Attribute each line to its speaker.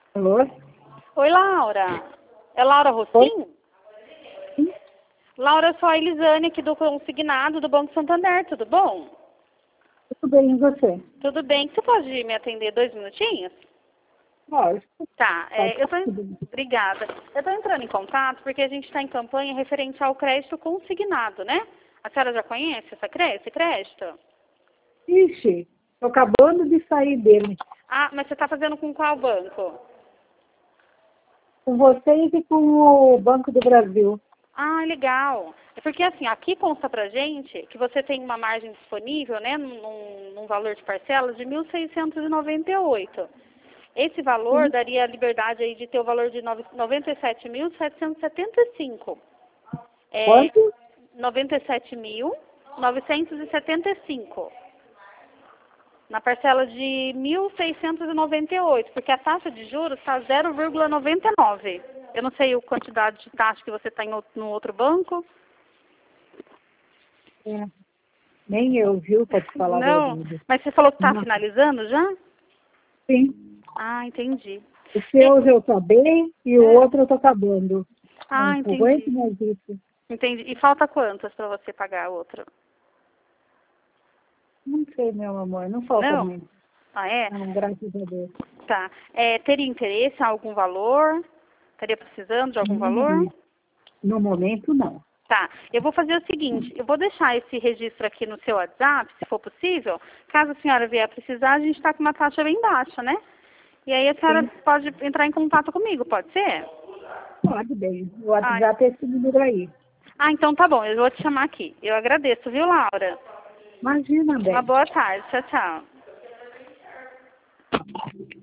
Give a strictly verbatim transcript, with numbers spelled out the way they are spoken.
Speaker 1: Alô?
Speaker 2: Oi, Laura. É Laura Rossim?
Speaker 1: Sim.
Speaker 2: Laura, eu sou a Elisane aqui do Consignado do Banco Santander, tudo bom?
Speaker 1: Tudo bem, e você?
Speaker 2: Tudo bem. Você pode me atender dois minutinhos?
Speaker 1: Lógico.
Speaker 2: Tá, é, eu tô...
Speaker 1: Tudo bem.
Speaker 2: Obrigada. Eu estou entrando em contato porque a gente está em campanha referente ao crédito consignado, né? A senhora já conhece essa cre... esse crédito?
Speaker 1: Ixi, tô acabando de sair dele.
Speaker 2: Ah, mas você está fazendo com qual banco?
Speaker 1: Com vocês e com o Banco do Brasil.
Speaker 2: Ah, legal. É porque assim, aqui consta pra gente que você tem uma margem disponível, né, num, num valor de parcelas de mil seiscentos e noventa e oito. Esse valor
Speaker 1: Sim.
Speaker 2: daria a liberdade aí de ter o valor de noventa e sete mil setecentos e setenta e cinco. É,
Speaker 1: Quanto?
Speaker 2: noventa e sete mil novecentos e setenta e cinco. Na parcela de mil seiscentos e noventa e oito, porque a taxa de juros está zero vírgula noventa e nove. Eu não sei a quantidade de taxa que você está no outro banco.
Speaker 1: É, nem eu, viu, para te falar a
Speaker 2: Não,
Speaker 1: verdade.
Speaker 2: mas você falou que está
Speaker 1: Não.
Speaker 2: finalizando já?
Speaker 1: Sim.
Speaker 2: Ah, entendi.
Speaker 1: O seu eu tô bem e o
Speaker 2: É.
Speaker 1: outro eu tô acabando.
Speaker 2: Ah,
Speaker 1: Não aguento
Speaker 2: entendi.
Speaker 1: mais isso.
Speaker 2: Entendi. E falta quantas para você pagar a outra?
Speaker 1: Não sei, meu amor, não falta
Speaker 2: Não?
Speaker 1: muito.
Speaker 2: Ah, é?
Speaker 1: Não, graças a Deus.
Speaker 2: Tá. É, teria interesse em algum valor? Estaria precisando de algum
Speaker 1: No
Speaker 2: valor?
Speaker 1: momento, no momento não.
Speaker 2: Tá. Eu vou fazer o seguinte, eu vou deixar esse registro aqui no seu WhatsApp, se for possível. Caso a senhora vier precisar, a gente está com uma taxa bem baixa, né? E aí a senhora
Speaker 1: Sim,
Speaker 2: pode entrar em contato comigo, pode ser?
Speaker 1: pode bem. O
Speaker 2: Ah,
Speaker 1: WhatsApp é esse número aí.
Speaker 2: ah, então tá bom, eu vou te chamar aqui. Eu agradeço, viu, Laura?
Speaker 1: Imagina,
Speaker 2: Uma
Speaker 1: bem.
Speaker 2: boa tarde. Tchau, tchau.